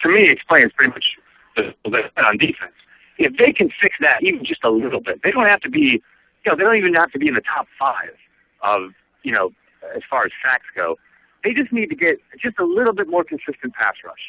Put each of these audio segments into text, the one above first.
to me, explains pretty much the on defense. If they can fix that even just a little bit, they don't have to be, they don't even have to be in the top 5 of, as far as sacks go. They just need to get just a little bit more consistent pass rush.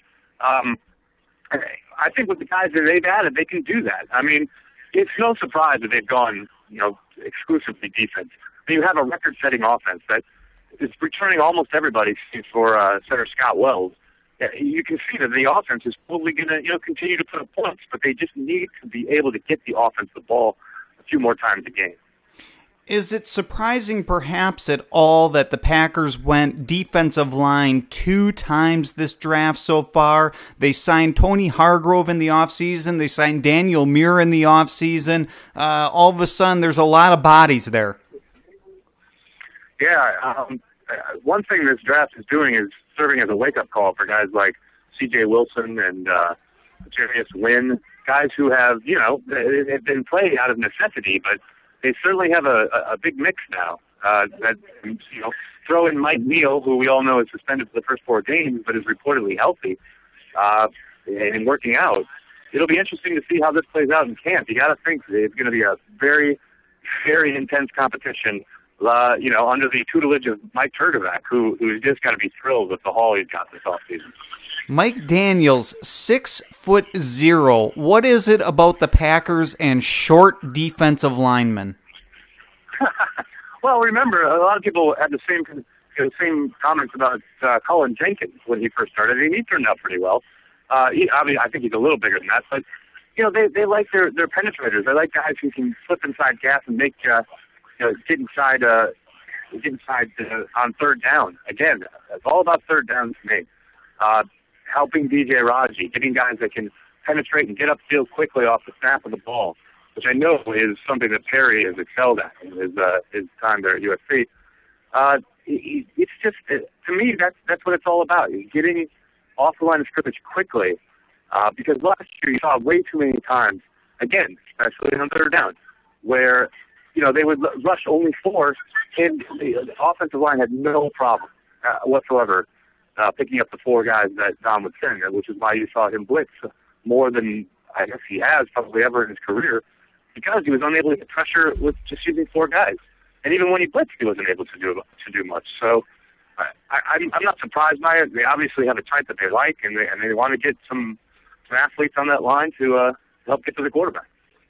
I think with the guys that they've added, they can do that. I mean, it's no surprise that they've gone, exclusively defense. You have a record-setting offense that is returning almost everybody for center Scott Wells. You can see that the offense is probably going to, continue to put up points, but they just need to be able to get the offense the ball a few more times a game. Is it surprising perhaps at all that the Packers went defensive line 2 times this draft so far? They signed Tony Hargrove in the offseason. They signed Daniel Muir in the offseason. All of a sudden, there's a lot of bodies there. Yeah, one thing this draft is doing is serving as a wake-up call for guys like C.J. Wilson and Jarius Wynn, guys who have, they've been playing out of necessity, but they certainly have a big mix now. Throw in Mike Neal, who we all know is suspended for the first 4 games, but is reportedly healthy and working out. It'll be interesting to see how this plays out in camp. You got to think it's going to be a very, very intense competition. Under the tutelage of Mike Turkovac, who's just got to be thrilled with the haul he's got this offseason. Mike Daniels, 6'0". What is it about the Packers and short defensive linemen? Well, remember, a lot of people had the same comments about Colin Jenkins when he first started, and he turned out pretty well. I think he's a little bigger than that, but they like their penetrators. They like guys who can slip inside gaps and make get inside on third down. Again, it's all about third down to me. Helping DJ Raji, getting guys that can penetrate and get upfield quickly off the snap of the ball, which I know is something that Perry has excelled at in his time there at USC. It's just, to me, that's what it's all about, is getting off the line of scrimmage quickly. Because last year you saw way too many times, again, especially on third down, where they would rush only 4, and the offensive line had no problem whatsoever picking up the 4 guys that Don would send, which is why you saw him blitz more than I guess he has probably ever in his career, because he was unable to get pressure with just using 4 guys. And even when he blitzed, he wasn't able to do much. So I'm not surprised by it. They obviously have a type that they like, and they want to get some athletes on that line to help get to the quarterback.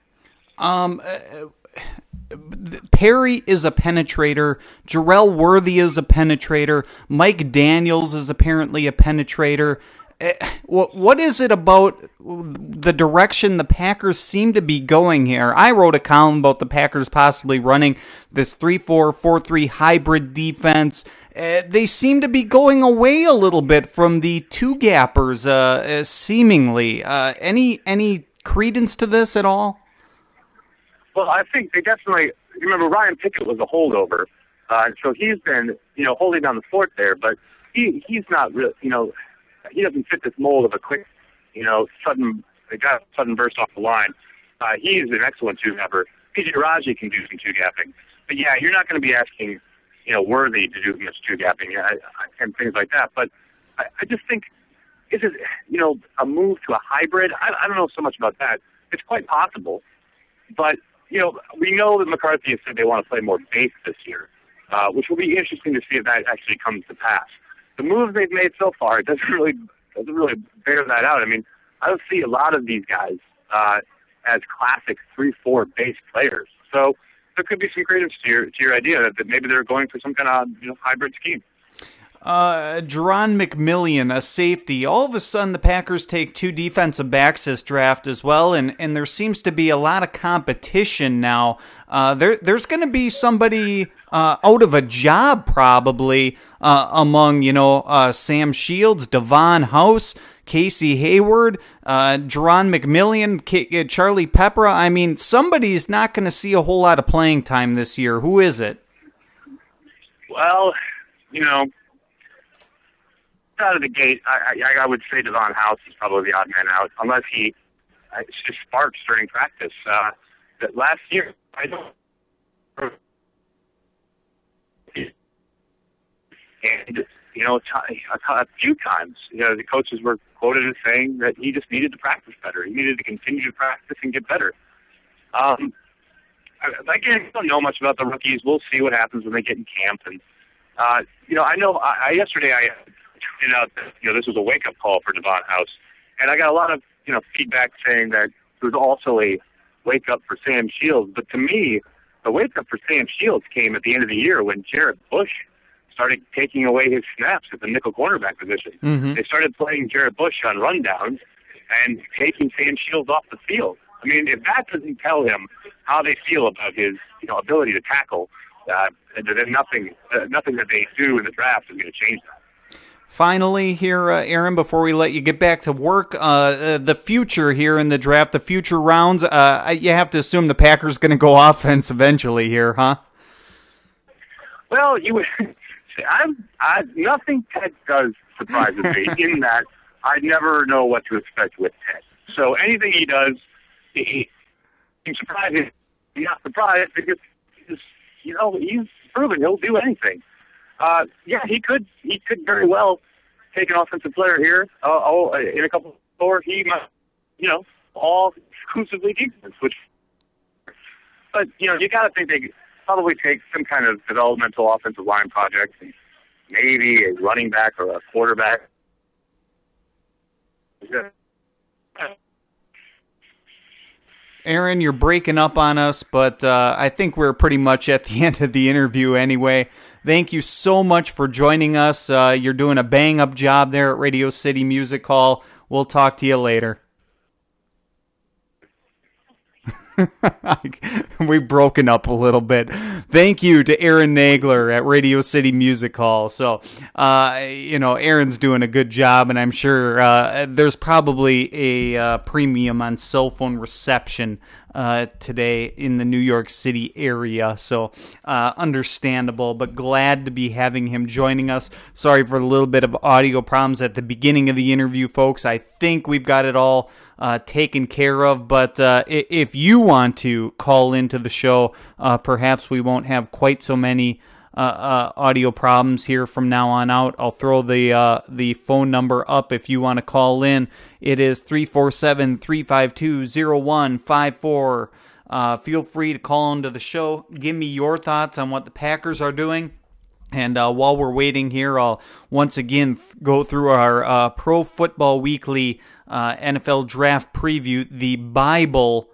Perry is a penetrator. Jarrell Worthy is a penetrator. Mike Daniels is apparently a penetrator. What is it about the direction the Packers seem to be going here? I wrote a column about the Packers possibly running this 3-4, 4-3 hybrid defense. They seem to be going away a little bit from the 2-gappers, seemingly. Any credence to this at all? Well, I think they definitely, remember Ryan Pickett was a holdover, so he's been, holding down the fort there, but he's not really, he doesn't fit this mold of a quick, sudden burst off the line. He's an excellent 2-gapper. PJ Raji can do some 2-gapping, but yeah, you're not going to be asking, Worthy to do much 2-gapping and things like that, but I just think, is it, a move to a hybrid? I don't know so much about that. It's quite possible, but we know that McCarthy has said they want to play more base this year, which will be interesting to see if that actually comes to pass. The moves they've made so far, it doesn't really bear that out. I mean, I don't see a lot of these guys as classic 3-4 base players. So there could be some credence to your idea that maybe they're going for some kind of hybrid scheme. Jerron McMillian, a safety. All of a sudden, the Packers take 2 defensive backs this draft as well, and there seems to be a lot of competition now. There's going to be somebody out of a job probably among Sam Shields, Devon House, Casey Hayward, Jerron McMillian, Charlie Peppra. I mean, somebody's not going to see a whole lot of playing time this year. Who is it? Well, out of the gate, I would say Devon House is probably the odd man out, unless he just sparks during practice. That last year, I don't. And a few times, the coaches were quoted as saying that he just needed to practice better. He needed to continue to practice and get better. Again, I don't know much about the rookies. We'll see what happens when they get in camp. And, yesterday I tweeted out that, this was a wake-up call for Devon House. And I got a lot of, feedback saying that it was also a wake-up for Sam Shields. But to me, the wake-up for Sam Shields came at the end of the year when Jarrett Bush started taking away his snaps at the nickel cornerback position. Mm-hmm. They started playing Jarrett Bush on rundowns and taking Sam Shields off the field. I mean, if that doesn't tell him how they feel about his, ability to tackle, then nothing that they do in the draft is going to change that. Finally here, Aaron, before we let you get back to work, the future here in the draft, the future rounds, you have to assume the Packers going to go offense eventually here, huh? Well, nothing Ted does surprises me in that I never know what to expect with Ted. So anything he does, he's surprising. I'm not surprised because he's proven he'll do anything. He could very well take an offensive player here in a couple, or he might, all exclusively defense. But you got to think they probably take some kind of developmental offensive line project, and maybe a running back or a quarterback. Aaron, you're breaking up on us, but I think we're pretty much at the end of the interview anyway. Thank you so much for joining us. You're doing a bang-up job there at Radio City Music Hall. We'll talk to you later. We've broken up a little bit. Thank you to Aaron Nagler at Radio City Music Hall. So, Aaron's doing a good job, and I'm sure there's probably a premium on cell phone reception today in the New York City area. So, understandable, but glad to be having him joining us. Sorry for a little bit of audio problems at the beginning of the interview, folks. I think we've got it all taken care of, but if you want to call into the show, perhaps we won't have quite so many audio problems here from now on out. I'll throw the phone number up if you want to call in. It is 347-352-0154. Feel free to call into the show. Give me your thoughts on what the Packers are doing. And while we're waiting here, I'll once again go through our Pro Football Weekly NFL Draft Preview, the Bible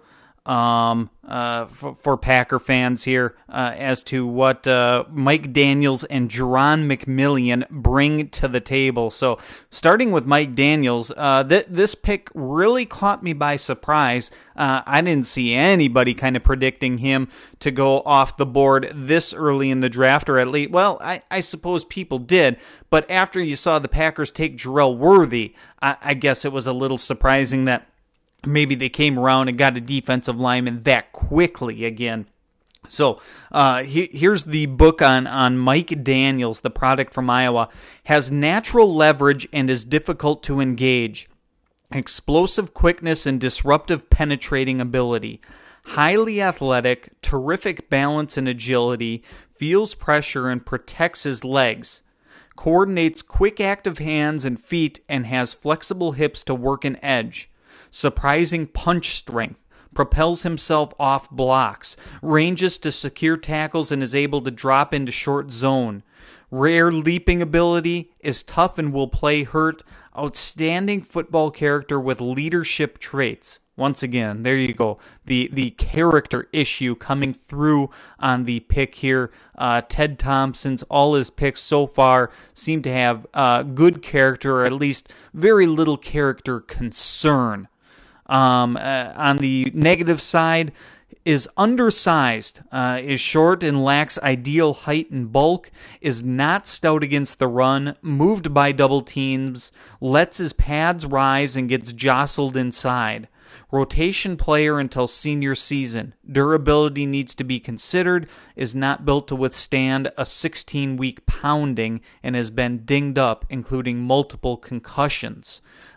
for Packer fans here as to what Mike Daniels and Jerron McMillian bring to the table. So starting with Mike Daniels, this pick really caught me by surprise. I didn't see anybody kind of predicting him to go off the board this early in the draft, or at least, well, I suppose people did, but after you saw the Packers take Jerrell Worthy, I guess it was a little surprising that maybe they came around and got a defensive lineman that quickly again. So here's the book on Mike Daniels, the product from Iowa. Has natural leverage and is difficult to engage. Explosive quickness and disruptive penetrating ability. Highly athletic, terrific balance and agility, feels pressure and protects his legs. Coordinates quick active hands and feet and has flexible hips to work an edge. Surprising punch strength, propels himself off blocks, ranges to secure tackles and is able to drop into short zone. Rare leaping ability, is tough and will play hurt. Outstanding football character with leadership traits. Once again, there you go. The character issue coming through on the pick here. Ted Thompson's, all his picks so far seem to have good character, or at least very little character concern. On the negative side, is undersized, is short and lacks ideal height and bulk, is not stout against the run, moved by double teams, lets his pads rise and gets jostled inside. Rotation player until senior season. Durability needs to be considered, is not built to withstand a 16-week pounding, and has been dinged up, including multiple concussions.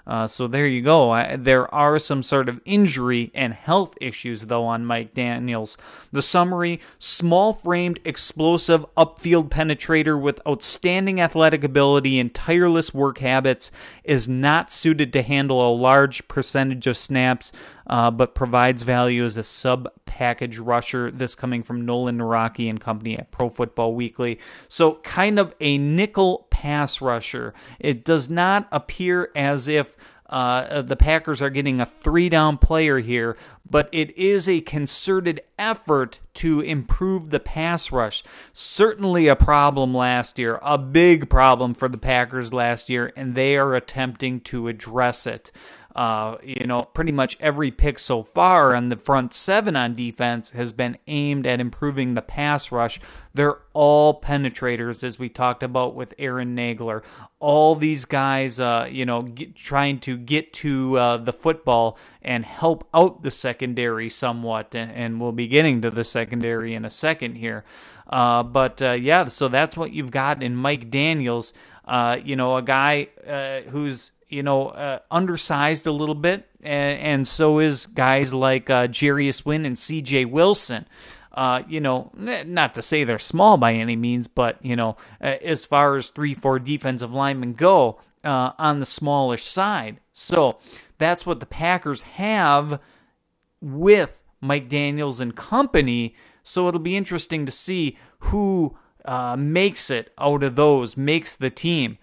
So there you go. There are some sort of injury and health issues, though, on Mike Daniels. The summary: small-framed, explosive, upfield penetrator with outstanding athletic ability and tireless work habits, is not suited to handle a large percentage of snaps, but provides value as a sub-package rusher. This coming from Nolan Naraki and company at Pro Football Weekly. So kind of a nickel pass rusher. It does not appear as if the Packers are getting a 3-down player here, but it is a concerted effort to improve the pass rush. Certainly a problem last year, a big problem for the Packers last year, and they are attempting to address it. Pretty much every pick so far on the front seven on defense has been aimed at improving the pass rush. They're all penetrators, as we talked about with Aaron Nagler. All these guys, trying to get to the football and help out the secondary somewhat, and we'll be getting to the secondary in a second here. So that's what you've got in Mike Daniels, a guy who's undersized a little bit, and so is guys like Jarius Wynn and C.J. Wilson. Not to say they're small by any means, but, as far as 3-4 defensive linemen go, on the smallish side. So that's what the Packers have with Mike Daniels and company. So it'll be interesting to see who makes it out of those, makes the team.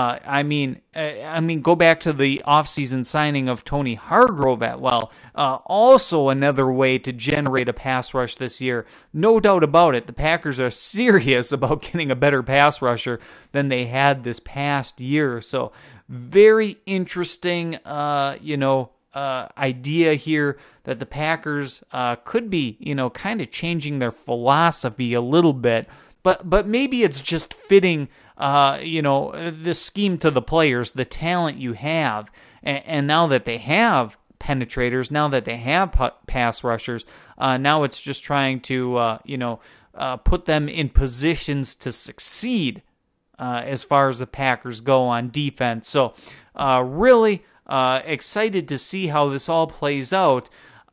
Go back to the offseason signing of Tony Hargrove also another way to generate a pass rush this year. No doubt about it. The Packers are serious about getting a better pass rusher than they had this past year. So very interesting, idea here that the Packers could be, kind of changing their philosophy a little bit. But maybe it's just fitting, the scheme to the players, the talent you have. And now that they have penetrators, now that they have pass rushers, now it's just trying to, put them in positions to succeed as far as the Packers go on defense. So really excited to see how this all plays out.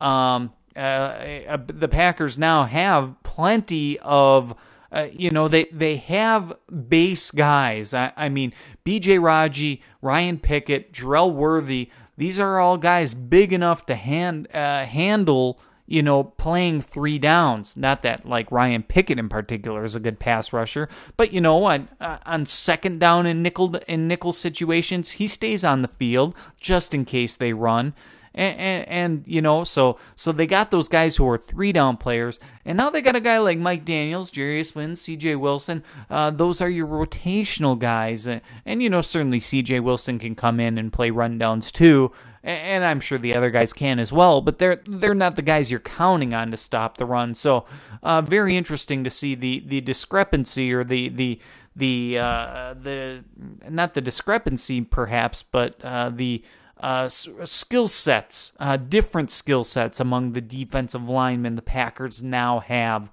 The Packers now have plenty of... they have base guys. B.J. Raji, Ryan Pickett, Jarrell Worthy. These are all guys big enough to handle, playing 3 downs. Not that, like, Ryan Pickett in particular is a good pass rusher, but, on second down in nickel situations, he stays on the field just in case they run. So they got those guys who are 3-down players, and now they got a guy like Mike Daniels, Jarius Wynn, C.J. Wilson. Those are your rotational guys, and certainly C.J. Wilson can come in and play rundowns too, and I'm sure the other guys can as well. But they're not the guys you're counting on to stop the run. So very interesting to see the discrepancy, or the not the discrepancy perhaps, but the skill sets, different skill sets among the defensive linemen the Packers now have.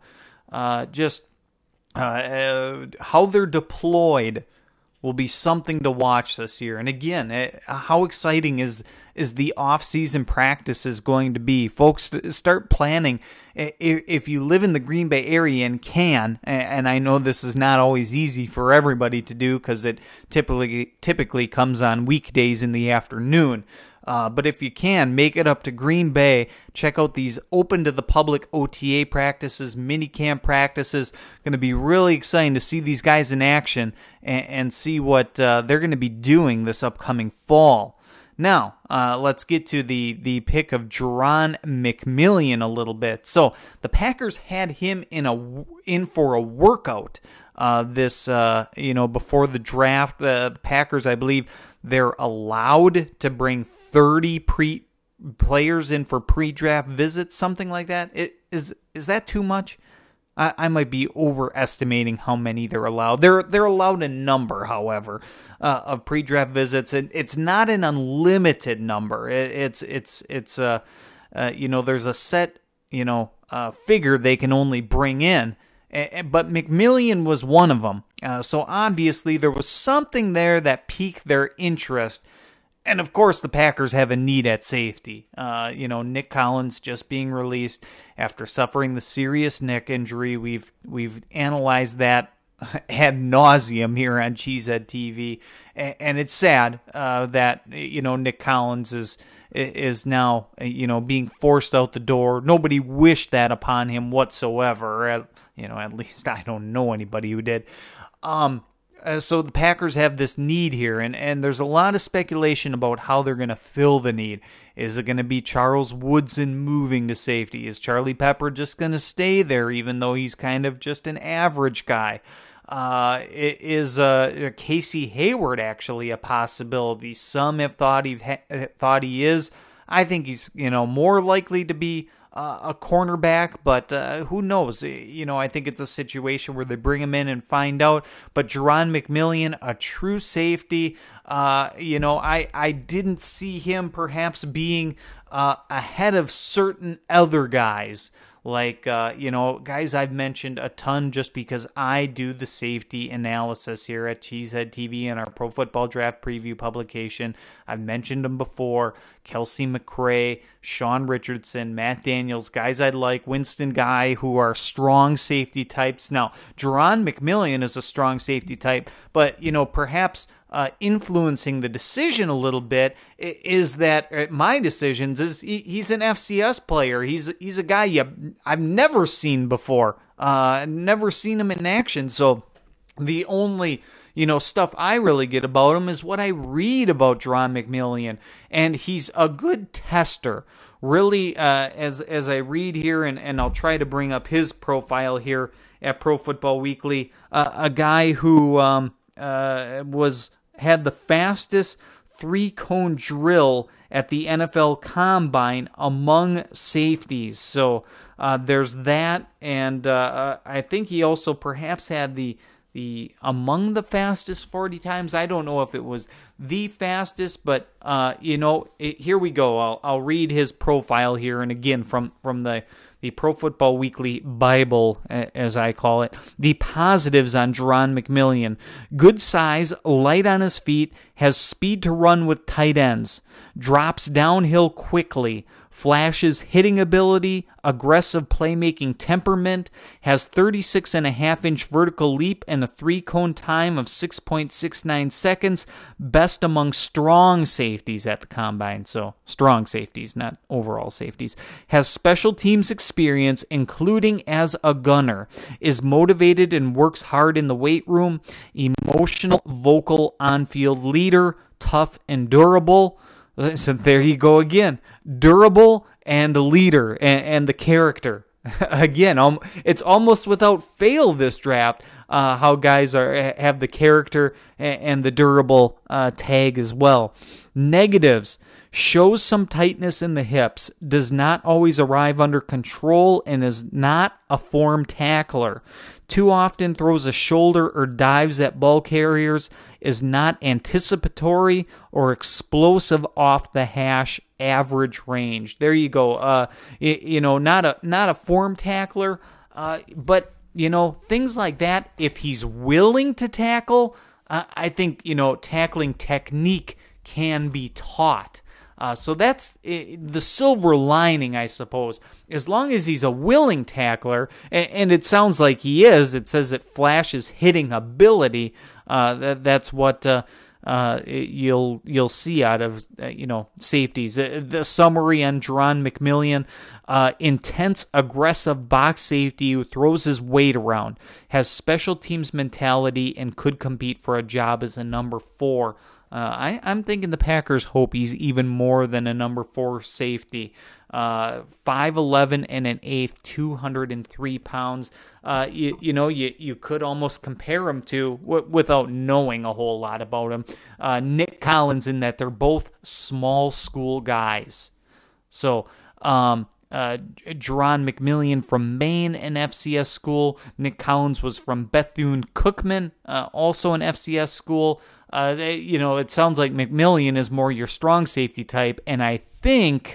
How they're deployed will be something to watch this year. And again, how exciting is the off-season practices going to be? Folks, start planning. If you live in the Green Bay area and can, and I know this is not always easy for everybody to do because it typically comes on weekdays in the afternoon. But if you can, make it up to Green Bay. Check out these open to the public OTA practices, minicamp practices. Going to be really exciting to see these guys in action and see what they're going to be doing this upcoming fall. Now, let's get to the pick of Jerron McMillian a little bit. So the Packers had him in for a workout before the draft. The Packers, I believe, they're allowed to bring 30 players in for pre-draft visits, something like that. Is that too much? I might be overestimating how many they're allowed. They're allowed a number, however, of pre-draft visits, and it's not an unlimited number. There's a set figure they can only bring in, but McMillian was one of them. So obviously there was something there that piqued their interest. And of course, the Packers have a need at safety. Nick Collins just being released after suffering the serious neck injury. We've analyzed that ad nauseum here on Cheesehead TV, and it's sad that Nick Collins is now being forced out the door. Nobody wished that upon him whatsoever. At least I don't know anybody who did. So the Packers have this need here, and there's a lot of speculation about how they're going to fill the need. Is it going to be Charles Woodson moving to safety? Is Charlie Pepper just going to stay there, even though he's kind of just an average guy? Is Casey Hayward actually a possibility? Some have thought he is. I think he's more likely to be a cornerback, but who knows? I think it's a situation where they bring him in and find out. But Jerron McMillian, a true safety, I didn't see him perhaps being ahead of certain other guys. Like, guys I've mentioned a ton just because I do the safety analysis here at Cheesehead TV in our Pro Football Draft Preview publication. I've mentioned them before. Kelsey McRae, Sean Richardson, Matt Daniels, guys I like, Winston Guy, who are strong safety types. Now, Jerron McMillian is a strong safety type, but, perhaps influencing the decision a little bit is that my decisions is he's an FCS player. He's a guy I've never seen before. Never seen him in action. So the only stuff I really get about him is what I read about Jerron McMillian, and he's a good tester. Really, as I read here, and I'll try to bring up his profile here at Pro Football Weekly, a guy who had the fastest 3-cone drill at the NFL Combine among safeties. So there's that, and I think he also perhaps had the among the fastest 40 times. I don't know if it was the fastest, but here we go. I'll read his profile here, and again from the Pro Football Weekly Bible, as I call it. The positives on Jerron McMillian: good size, light on his feet, has speed to run with tight ends, drops downhill quickly, flashes hitting ability, aggressive playmaking temperament, has 36.5-inch vertical leap and a 3-cone time of 6.69 seconds, best among strong safeties at the Combine. So strong safeties, not overall safeties. Has special teams experience, including as a gunner, is motivated and works hard in the weight room, emotional, vocal, on-field leader, tough and durable. So there you go again. Durable and a leader and the character. Again, it's almost without fail this draft how guys have the character and the durable tag as well. Negatives: shows some tightness in the hips, does not always arrive under control, and is not a form tackler. Too often throws a shoulder or dives at ball carriers, is not anticipatory or explosive off the hash, average range. There you go. Not a form tackler, but things like that. If he's willing to tackle, I think tackling technique can be taught. So that's the silver lining, I suppose. As long as he's a willing tackler, and it sounds like he is, it says it flashes hitting ability. That's what you'll see out of safeties. The summary on Jerron McMillian: intense, aggressive box safety who throws his weight around, has special teams mentality, and could compete for a job as a number 4. I'm thinking the Packers hope he's even more than a number 4 safety. 5'11" and an eighth, 203 pounds. You could almost compare him to, without knowing a whole lot about him, Nick Collins, in that they're both small school guys. So, Jerron McMillian from Maine, an FCS school. Nick Collins was from Bethune-Cookman, also an FCS school. It sounds like McMillian is more your strong safety type, and I think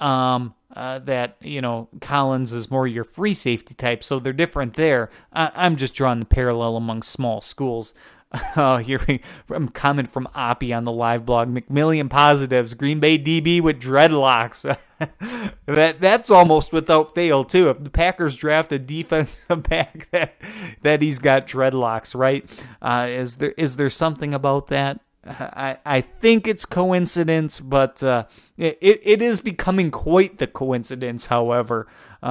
that Collins is more your free safety type, so they're different there. I'm just drawing the parallel among small schools. Hearing from comment from Oppie on the live blog, McMillian positives, Green Bay DB with dreadlocks. That's almost without fail too. If the Packers draft a defensive back that he's got dreadlocks, right? Is there something about that? I think it's coincidence, but it is becoming quite the coincidence. However,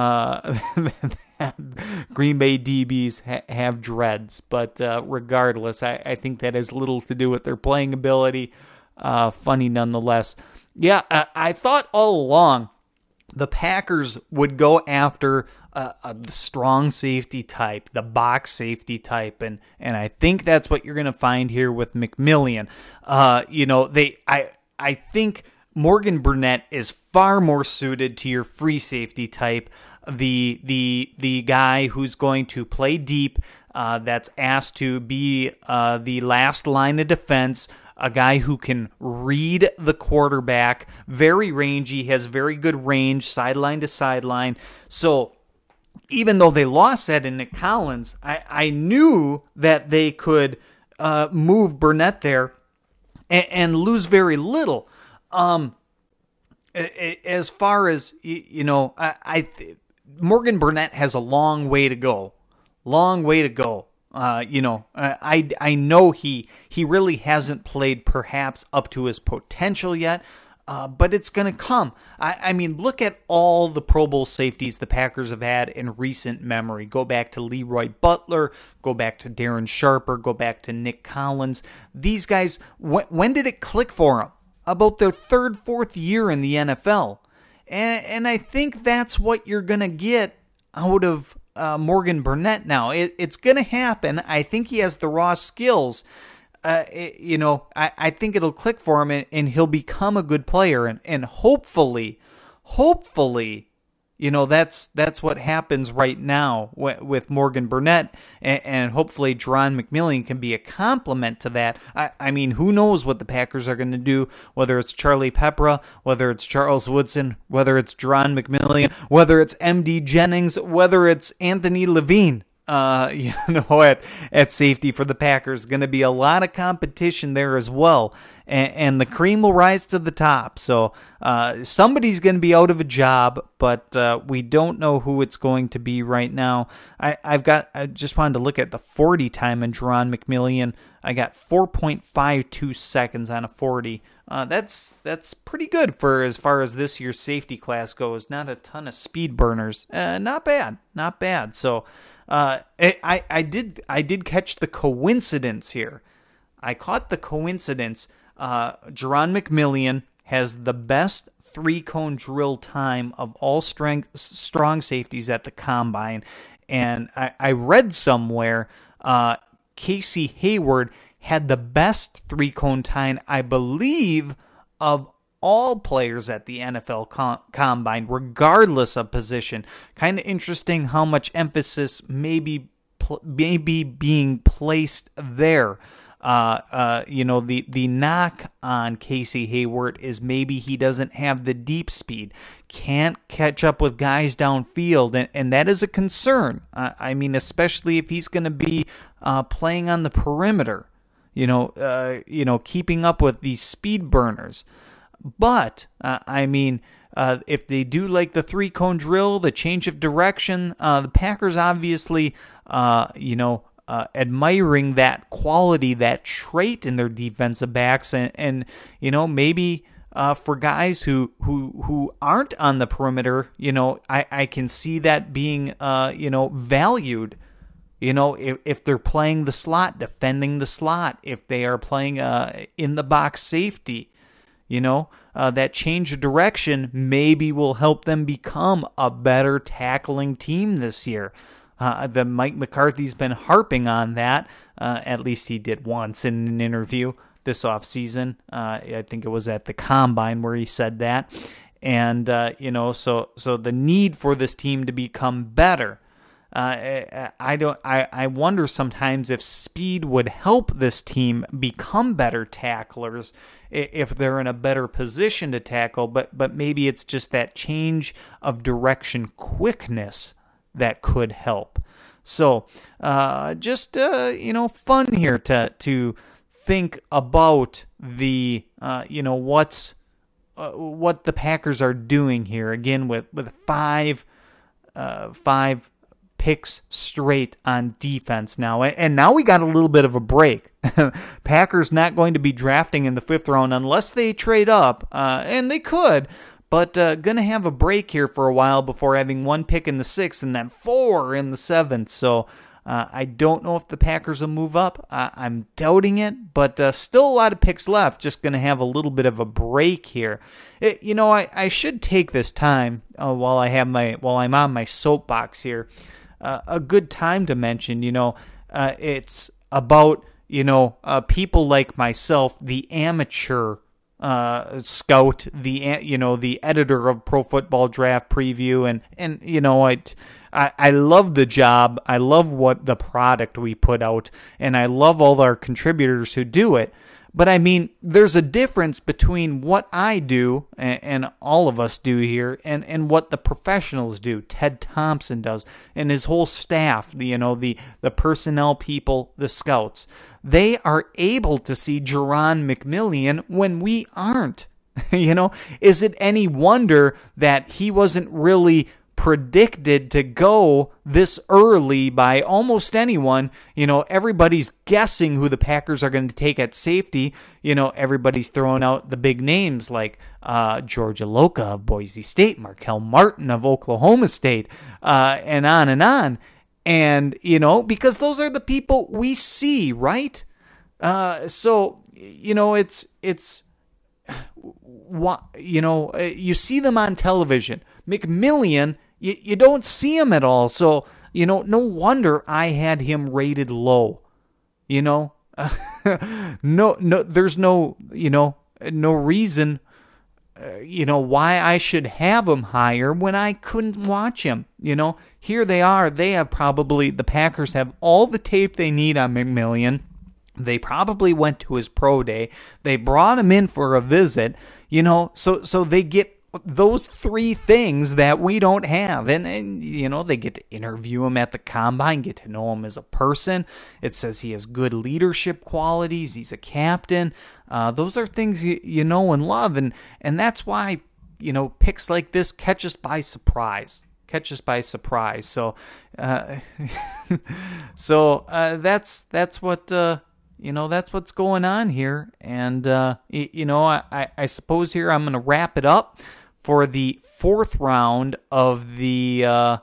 Green Bay DBs have dreads, but regardless, I think that has little to do with their playing ability. Funny nonetheless. Yeah, I thought all along the Packers would go after the strong safety type, the box safety type, and I think that's what you're going to find here with McMillian. I think Morgan Burnett is far more suited to your free safety type, the guy who's going to play deep, that's asked to be the last line of defense, a guy who can read the quarterback, very rangy, has very good range, sideline to sideline. So even though they lost that in Nick Collins, I knew that they could move Burnett there and lose very little. As far as, Morgan Burnett has a long way to go. I know he really hasn't played perhaps up to his potential yet, but it's going to come. I mean, look at all the Pro Bowl safeties the Packers have had in recent memory. Go back to Leroy Butler, go back to Darren Sharper, go back to Nick Collins. These guys, when did it click for them? About their third, fourth year in the NFL. And I think that's what you're going to get out of Morgan Burnett now. It's going to happen. I think he has the raw skills. I think it'll click for him and he'll become a good player. And hopefully, that's what happens right now with Morgan Burnett. And hopefully Jerron McMillian can be a complement to that. I mean, who knows what the Packers are going to do, whether it's Charlie Peppra, whether it's Charles Woodson, whether it's Jerron McMillian, whether it's M.D. Jennings, whether it's Anthony Levine. At safety for the Packers. Going to be a lot of competition there as well. And the cream will rise to the top. So somebody's going to be out of a job, but we don't know who it's going to be right now. I just wanted to look at the 40 time in Jerron McMillian. I got 4.52 seconds on a 40. That's pretty good for as far as this year's safety class goes. Not a ton of speed burners. Not bad. So I did catch the coincidence here. I caught the coincidence. Jerron McMillian has the best 3-cone drill time of all strong safeties at the combine. And I read somewhere Casey Hayward had the best 3-cone time, I believe, of all players at the NFL Combine, regardless of position. Kind of interesting how much emphasis may be being placed there. The knock on Casey Hayward is maybe he doesn't have the deep speed, can't catch up with guys downfield, and that is a concern. I mean, especially if he's going to be playing on the perimeter, keeping up with these speed burners. But, if they do like the 3-cone drill, the change of direction, the Packers obviously, admiring that quality, that trait in their defensive backs. And maybe for guys who aren't on the perimeter, I can see that being, valued. If they're playing the slot, defending the slot, if they are playing in the box safety. That change of direction maybe will help them become a better tackling team this year. The Mike McCarthy's been harping on that. At least he did once in an interview this offseason. I think it was at the Combine where he said that. And, so the need for this team to become better. I wonder sometimes if speed would help this team become better tacklers if they're in a better position to tackle, but maybe it's just that change of direction quickness that could help. So just fun here to think about the what the Packers are doing here again with five picks straight on defense now. And now we got a little bit of a break. Packers not going to be drafting in the 5th round unless they trade up, and they could, but going to have a break here for a while before having 1 pick in the 6th and then 4 in the 7th. So I don't know if the Packers will move up. I'm doubting it, but still a lot of picks left. Just going to have a little bit of a break here. I should take this time while I'm on my soapbox here. A good time to mention, it's about, people like myself, the amateur scout, the editor of Pro Football Draft Preview, and I love the job. I love what the product we put out, and I love all our contributors who do it. But I mean, there's a difference between what I do and all of us do here and what the professionals do. Ted Thompson does and his whole staff, the personnel people, the scouts. They are able to see Jerron McMillian when we aren't. Is it any wonder that he wasn't really predicted to go this early by almost anyone? Everybody's guessing who the Packers are going to take at safety. Everybody's throwing out the big names like George Iloka of Boise State, Markel Martin of Oklahoma State, and on and on. And, because those are the people we see, right? So, it's you see them on television. McMillian, you don't see him at all. So, no wonder I had him rated low. No, there's no reason, why I should have him higher when I couldn't watch him. Here they are. The Packers have all the tape they need on McMillian. They probably went to his pro day. They brought him in for a visit, so they get those 3 things that we don't have. And they get to interview him at the combine, get to know him as a person. It says he has good leadership qualities. He's a captain. Those are things you know and love. And that's why, picks like this catch us by surprise. So, that's what, that's what's going on here. And, I suppose here I'm going to wrap it up for the 4th round of the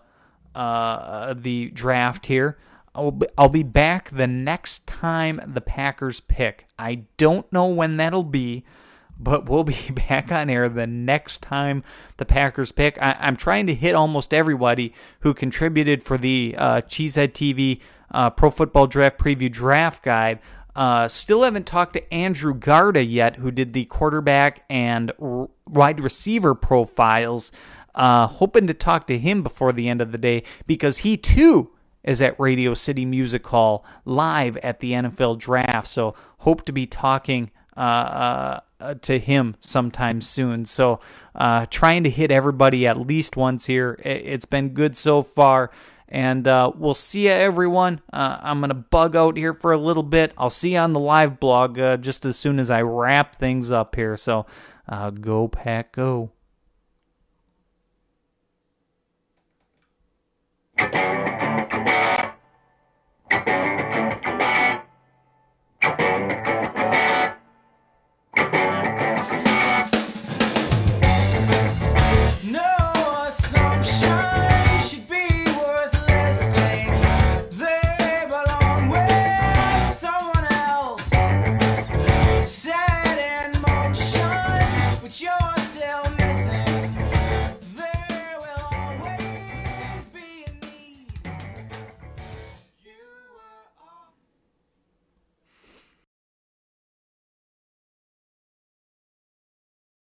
draft here. I'll be back the next time the Packers pick. I don't know when that'll be, but we'll be back on air the next time the Packers pick. I'm trying to hit almost everybody who contributed for the Cheesehead TV Pro Football Draft Preview Draft Guide. Still haven't talked to Andrew Garda yet, who did the quarterback and wide receiver profiles. Hoping to talk to him before the end of the day, because he too is at Radio City Music Hall live at the NFL Draft. So hope to be talking to him sometime soon. So trying to hit everybody at least once here. It's been good so far. And we'll see you, everyone. I'm going to bug out here for a little bit. I'll see you on the live blog just as soon as I wrap things up here. So go, Pack, go.